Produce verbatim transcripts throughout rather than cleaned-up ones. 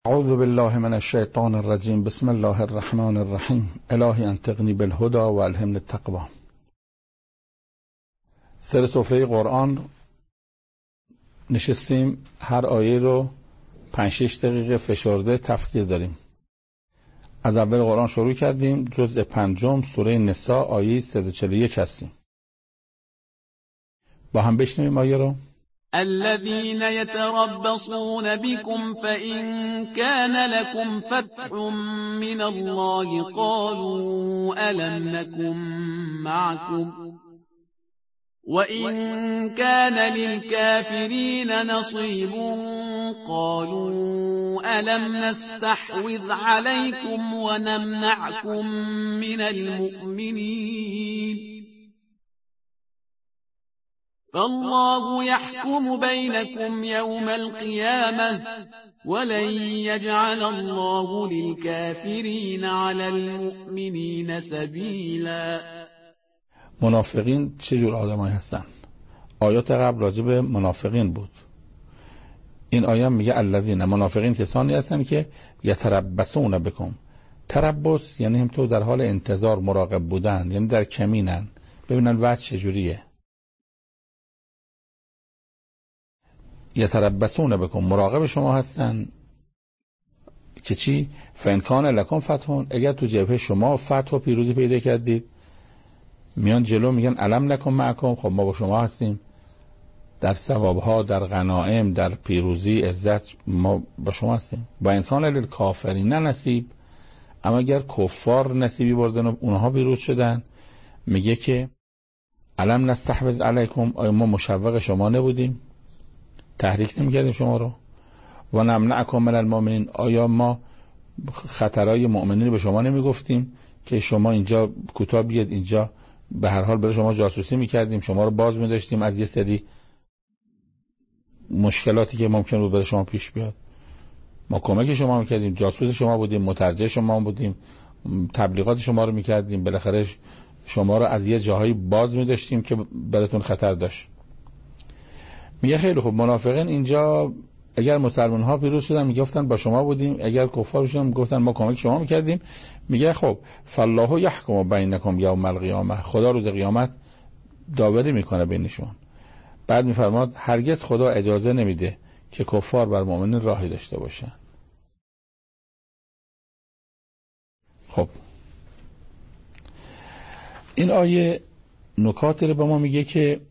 اعوذ بالله من الشیطان الرجیم. بسم الله الرحمن الرحیم. الهی انطقنی بالهدى و الهمنی التقوی. سر سفره قرآن نشستیم، هر آیه رو پنج شش دقیقه فشرده تفسیر داریم. از اول قرآن شروع کردیم، جزء پنجم سوره نساء آیه صد و چهل و یک هستیم. با هم بشنویم آیه رو. الذين يتربصون بكم فإن كان لكم فتح من الله قالوا ألم نكن معكم وإن كان للكافرين نصيب قالوا ألم نستحوذ عليكم ونمنعكم من المؤمنين فالله يحكم بينكم يوم القيامة ولن يجعل الله للكافرين على المؤمنين سبيلا. منافقین چه جور آدمایی هستن؟ آیات قبل راجع به منافقین بود. این آیه میگه الذین، منافقین کسانی هستن که یتربصون بکم. تربص یعنی هم تو در حال انتظار مراقب بودن، یعنی در کمینن ببینن وضع چجوریه. یتربصون بکن، مراقب شما هستن که چی؟ فإن کان لکم فتح، اگر تو جبهه شما فتح و پیروزی پیدا کردید، میان جلو میگن الم نکن معکم، خب ما با شما هستیم در ثوابها، در غنائم، در پیروزی، عزت، ما با شما هستیم. با إن کان للکافرین نصیب، اما اگر کفار نصیبی بردن و اونها پیروز شدن، میگه که الم نستحوذ علیکم، آیا ما مشوق شما نبودیم؟ تحریک نمی‌کردیم شما رو؟ و نمنعکم من المؤمنین، آیا ما خطرهای مؤمنین به شما نمیگفتیم که شما اینجا کوتاه بیاد، اینجا به هر حال برای شما جاسوسی میکردیم، شما رو باز میداشتیم از یه سری مشکلاتی که ممکن بود برای شما پیش بیاد. ما کمک شما میکردیم، جاسوس شما بودیم، مترجم شما بودیم، تبلیغات شما رو میکردیم، بالاخره شما رو از یه جاهایی باز میداشتیم که براتون خطر داشت. میگه خیلی خوب، منافقین اینجا اگر مسلمان ها پیروز شدن میگفتن با شما بودیم، اگر کفار شدن میگفتن ما کمک شما میکردیم. میگه خب فالله یحکم بینکم یوم القیامه، خدا روز قیامت داوری میکنه بینشون. بعد میفرماد هرگز خدا اجازه نمیده که کفار بر مؤمنین راهی داشته باشن. خب این آیه نکاتی رو به ما میگه که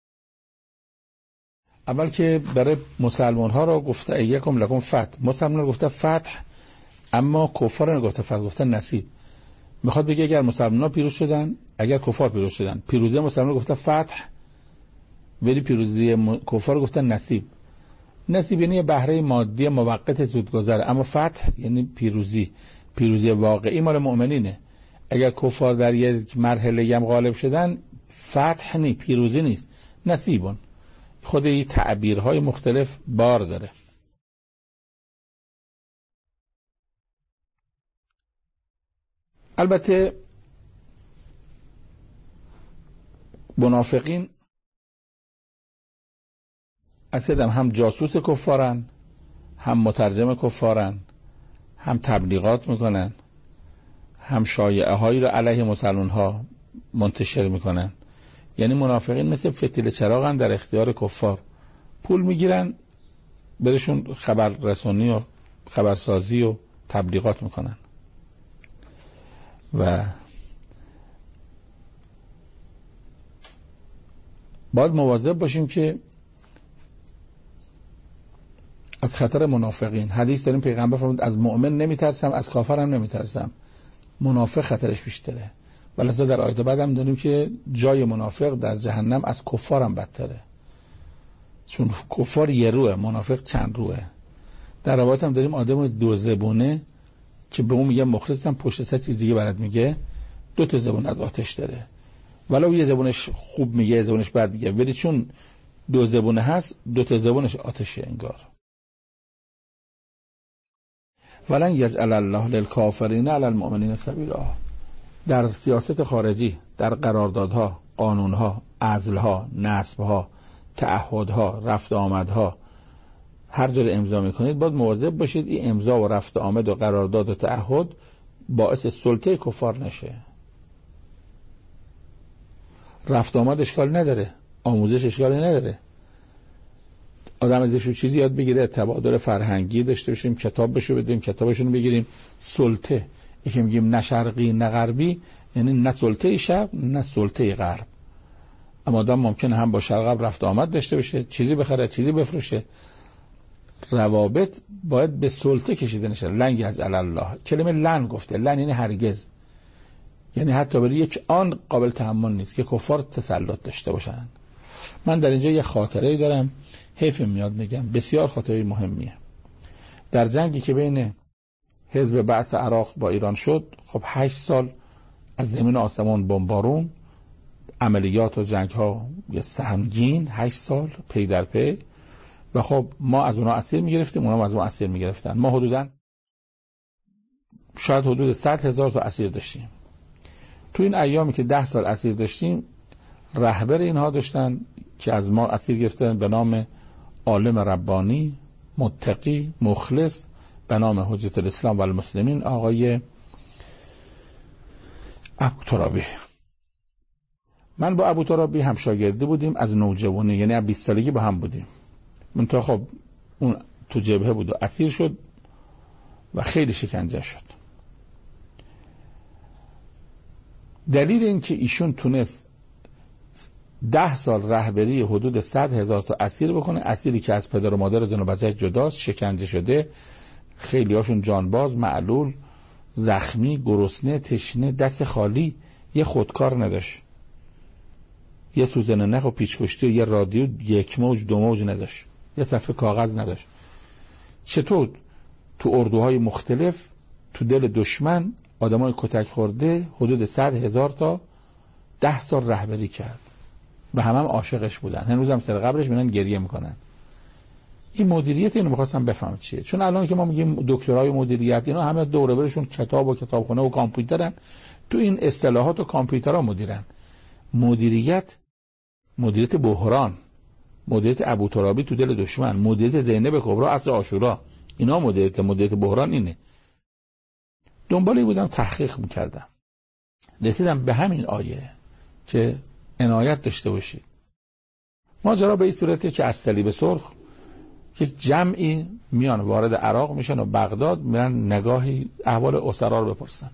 اول که برای مسلمان ها رو گفته ایکم لکم فتح، مسلمان رو گفته فتح، اما کفار رو گفته فتح، گفته نصیب. میخواد بگه اگر مسلمان ها پیروز شدن، اگر کفار پیروز شدن، پیروزی مسلمان رو گفته فتح، ولی پیروزی م... کفار رو گفته نصیب. نصیب یعنی بهره مادی موقت زودگذر، اما فتح یعنی پیروزی، پیروزی واقعی مال مؤمنینه. اگر کفار در یک مرحله هم غالب شدن، فتح نی، پیروزی نیست، نصیبون. خود این تعبیرهای مختلف بار داره. البته منافقین از کدام هم جاسوس کفارن، هم مترجم کفارن، هم تبلیغات میکنن، هم شایعه هایی رو علیه مسلمان ها منتشر میکنن. یعنی منافقین مثل فتیل چراغن در اختیار کفار، پول میگیرن برشون خبر رسانی و خبرسازی و تبلیغات میکنن. و باید مواظب باشیم که از خطر منافقین. حدیث داریم پیغمبر فرمود از مؤمن نمیترسم، از کافر هم نمیترسم، منافق خطرش بیشتره. ولذا در آیات بعد هم داریم که جای منافق در جهنم از کفار هم بدتره، چون کفار یه روه، منافق چند روه. در روایت هم داریم آدم دو زبونه که به اون میگه مخلصم، پشت سر چیز دیگه برات میگه، دو تا زبون از آتش داره، ولو یه زبونش خوب میگه یه زبونش بد میگه، ولی چون دو زبونه هست دو تا زبونش آتشه انگار. ولن یجعل الله للکافرین علی المؤمنین سبیلا. در سیاست خارجی، در قراردادها، قانونها، عزلها، نصبها، تعهدها، رفت آمدها، هر جا امضا میکنید باید مواظب باشید این امضا و رفت آمد و قرارداد و تعهد باعث سلطه کفار نشه. رفت آمد اشکال نداره، آموزش اشکالی نداره، آدم ازشون چیزی یاد بگیره، تبادل فرهنگی داشته باشیم، کتاب بشو بدیم، کتابشون بگیریم. سلطه این که میگیم نه شرقی نه غربی یعنی نه سلطه شرق نه سلطه غرب. اما آدم ممکنه هم با شرق غرب رفت آمد داشته باشه، چیزی بخره چیزی بفروشه. روابط باید به سلطه کشیده نشه. لن یجعل الله، کلمه لن گفته، لن یعنی هرگز، یعنی حتی برای یک آن قابل تحمل نیست که کفار تسلط داشته باشن. من در اینجا یه خاطره دارم، حیف میاد میگم، بسیار خاطره مهمیه. در جنگی که بین حزب بعث عراق با ایران شد، خب هشت سال از زمین و آسمان بمبارون، عملیات و جنگ ها یه سهمگین، هشت سال پی در پی، و خب ما از اونا اسیر میگرفتیم، اونا از ما اسیر میگرفتن. ما حدوداً شاید حدود صد هزار تا اسیر داشتیم. تو این ایامی که ده سال اسیر داشتیم، رهبر اینها داشتن که از ما اسیر گرفتن به نام عالم ربانی، متقی، مخلص، به نام حجت الاسلام و المسلمین، آقای ابوترابی. من با ابوترابی هم شاگردی بودیم از نوجوانی، یعنی از بیست سالگی با هم بودیم. من تا خب اون تو جبهه بود و اسیر شد و خیلی شکنجه شد. دلیل این که ایشون تونست ده سال رهبری حدود صد هزار تا اسیر بکنه، اسیری که از پدر و مادر زن و بچه جداست، شکنجه شده، خیلی هاشون جانباز، معلول، زخمی، گرسنه، تشنه، دست خالی، یه خودکار نداشت، یه سوزن نخ و پیچ کشتی و یه رادیو یک موج دو موج نداشت، یه صفحه کاغذ نداشت. چطور تو اردوهای مختلف تو دل دشمن آدمای کتک خورده حدود صد هزار تا ده سال رهبری کرد و همه هم عاشقش بودن، هنوز هم سر قبرش میرن گریه میکنن. این مدیریت اینو میخواستم بفهم چیه، چون الان که ما میگیم دکترای مدیریت اینا همه دوره برشون کتاب و کتابخونه و کامپیوترن، تو این اصطلاحات و کامپیوترها مدیرن. مدیریت، مدیریت بحران، مدیریت ابوترابی تو دل دشمن، مدیریت زینب کبری عصر عاشورا، اینا مدیریت مدیریت بحران اینه. دنبالی بودم تحقیق میکردم، رسیدم به همین آیه که عنایت داشته باشید. ماجرا به این صورته که از صلیب سرخ یک جمعی میان وارد عراق میشن و بغداد میرن نگاهی احوال اسرا رو بپرسن.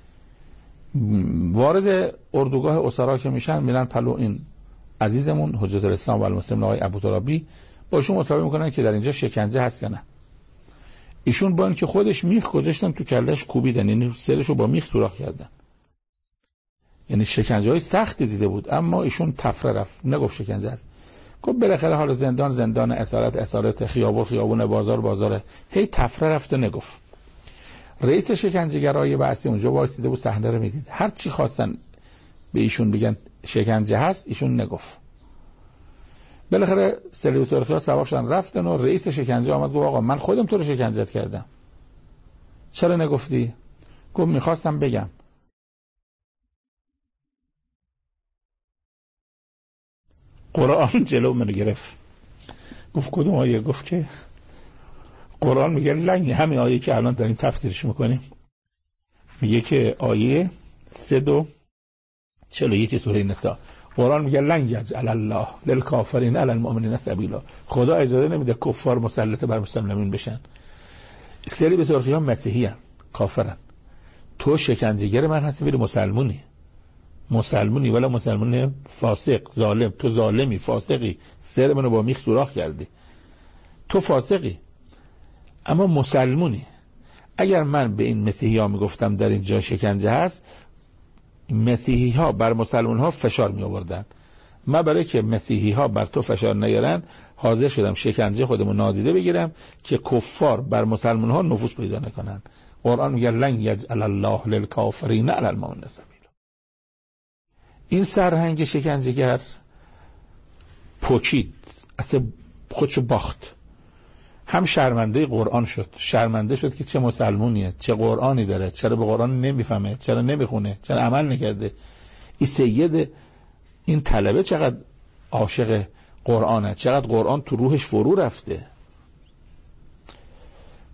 وارد اردوگاه اسرا که میشن میرن پلو این عزیزمون حجت الاسلام و المسلمین آقای ابوترابی، با ایشون مطالبه میکنن که در اینجا شکنجه هست یا نه. ایشون با اینکه خودش میخ گذاشتن تو کلش کوبیدن، یعنی سرشو با میخ سوراخ کردن، یعنی شکنجه های سختی دیده بود، اما ایشون تفره رفت، نگفت شکنجه است. گفت بالاخره حالا زندان زندان، اسارت اسارت، خیابون خیابون، بازار بازاره، هی تفره رفت و نگفت. رئیس شکنجهگرای بعثی اونجا وایسیده بود، صحنه رو میدید، هر چی خواستن به ایشون بگن شکنجه هست ایشون نگفت. بالاخره صلیب سرخی‌ها سوار شدن رفتن و رئیس شکنجه آمد گفت آقا من خودم تو رو شکنجت کردم، چرا نگفتی؟ گفت میخواستم بگم. قرآن جلو منو گرفت. گفت کدوم آیه؟ گفت که قرآن میگه لنگ، همین آیه که الان داریم تفسیرش میکنیم، میگه که آیه سه دو چلو یک سوره نساء، قرآن میگه لن یجعل الله للکافرین علی المؤمنین سبیلا، خدا اجازه نمیده کفار مسلط بر مسلمین بشن. صلیب سرخی ها مسیحی هن، کافرن. تو شکنجهگر من هستی، ولی مسلمونی مسلمونی ولی مسلمون فاسق ظالم، تو ظالمی فاسقی، سر منو با میخ سوراخ کردی، تو فاسقی اما مسلمونی. اگر من به این مسیحی ها میگفتم در اینجا شکنجه هست، مسیحی ها بر مسلمان ها فشار می آوردن. من برای که مسیحی ها بر تو فشار نیارن حاضر شدم شکنجه خودمو نادیده بگیرم که کفار بر مسلمان ها نفوذ پیدا نکنن. قرآن میگه لن یجعل الله للکافرین علی المؤمنین سبیلا. این سرهنگ شکنجهگر پوکید، اصلا خودشو باخت، هم شرمنده قرآن شد، شرمنده شد که چه مسلمونیه، چه قرآنی داره، چرا به قرآن نمیفهمه، چرا نمیخونه، چرا عمل نکرده. این سید این طلبه چقدر عاشق قرآنه، چقدر قرآن تو روحش فرو رفته.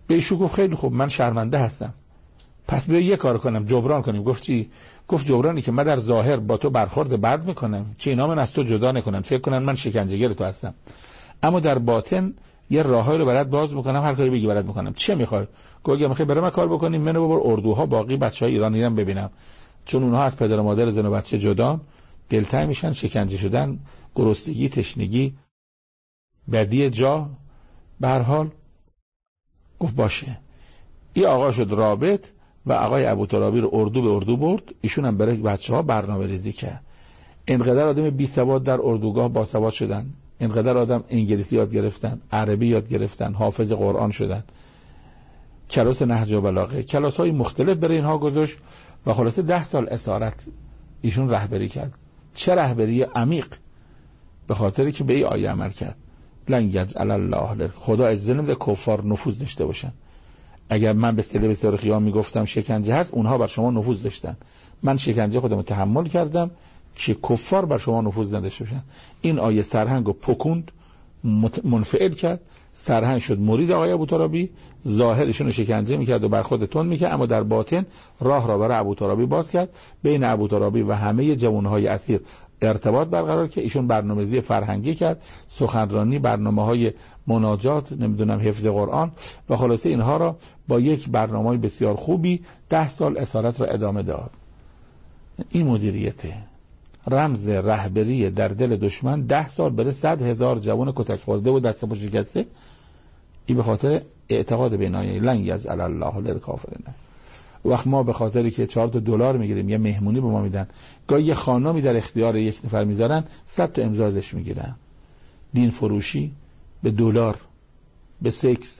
به ایشون گفت خیلی خوب، من شرمنده هستم، پس بیا یه کار کنم جبران کنیم. گفت چی؟ گفت جبرانی که من در ظاهر با تو برخورد بد میکنم که اینا من از تو جدا نکنن، فکر کنن من شکنجهگر تو هستم، اما در باطن یه راههایی رو برات باز میکنم، هر کاری بگی برات میکنم. چه میخوای؟ گفت اگه میخوای برام من کار بکنیم، منو ببر اردوها باقی بچهای ایرانی رو ببینم، چون اونها از پدر و مادر زن و بچه جدا، دلتنگ میشن، شکنجه شدن، گرسنگی، تشنگی، بدی جا. به هر حال گفت باشه. این آقا شد رابط و آقای ابوترابی رو اردو به اردو برد، ایشون هم برای بچه‌ها برنامه ریزی کرد. اینقدر آدم بی سواد در اردوگاه با سواد شدن، اینقدر آدم انگلیسی یاد گرفتن، عربی یاد گرفتن، حافظ قرآن شدن، کلاس نهج و بلاغه، کلاس‌های مختلف برای اینها گذاشت و خلاصه ده سال اسارت ایشون رهبری کرد. چه رهبری عمیق، به خاطری که به این آیه عمل کرد. لن یجعل الله، خدا اجازه نمیده کفار نفوذ داشته باشن. اگر من به سله بسیار خیام میگفتم شکنجه هست، اونها بر شما نفوذ داشتن. من شکنجه خودم تحمل کردم که کفار بر شما نفوذ نداشته باشن. این آیه سرهنگو پکوند، منفعل کرد، سرهنگ شد مرید آقای ابوترابی، ظاهرشون رو شکنجه میکرد و برخورد تند میکرد، اما در باطن راه را برای ابوترابی باز کرد، بین ابوترابی و همه جوانهای اسیر ارتباط برقرار که ایشون برنامه‌ریزی فرهنگی کرد، سخنرانی، برنامه‌های مناجات، نمیدونم حفظ قرآن، و خلاصه اینها را با یک برنامه بسیار خوبی ده سال اسارت را ادامه داد. این مدیریته، رمز رهبری در دل دشمن. ده سال بره صد هزار جوان کتک خورده و دست پا شکسته، این به خاطر اعتقاد به آیه لن یجعل الله للکافرین. وقت ما به خاطری که چهار تا دلار میگیریم یه مهمونی به ما میدن، گاهی یه خانمی در اختیار یک نفر میذارن، صد تا امضا ازش میگیرن. دین فروشی به دلار، به سکس.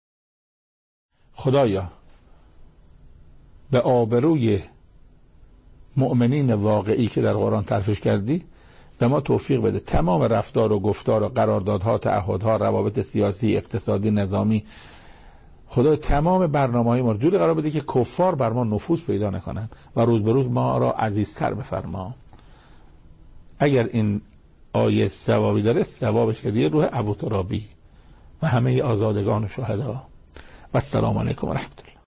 خدایا به آبروی مؤمنین واقعی که در قرآن تعریفش کردی به ما توفیق بده، تمام رفتار و گفتار و قراردادها، تعهدها، روابط سیاسی، اقتصادی، نظامی، خدا تمام برنامه‌های ما رو جوری قرار بده که کفار بر ما نفوذ پیدا نکنن و روز به روز ما را عزیزتر بفرما. اگر این آیه ثوابی داره، ثوابش که دیگه روح ابوترابی و همه آزادگان و شهدا. و السلام علیکم و رحمت الله.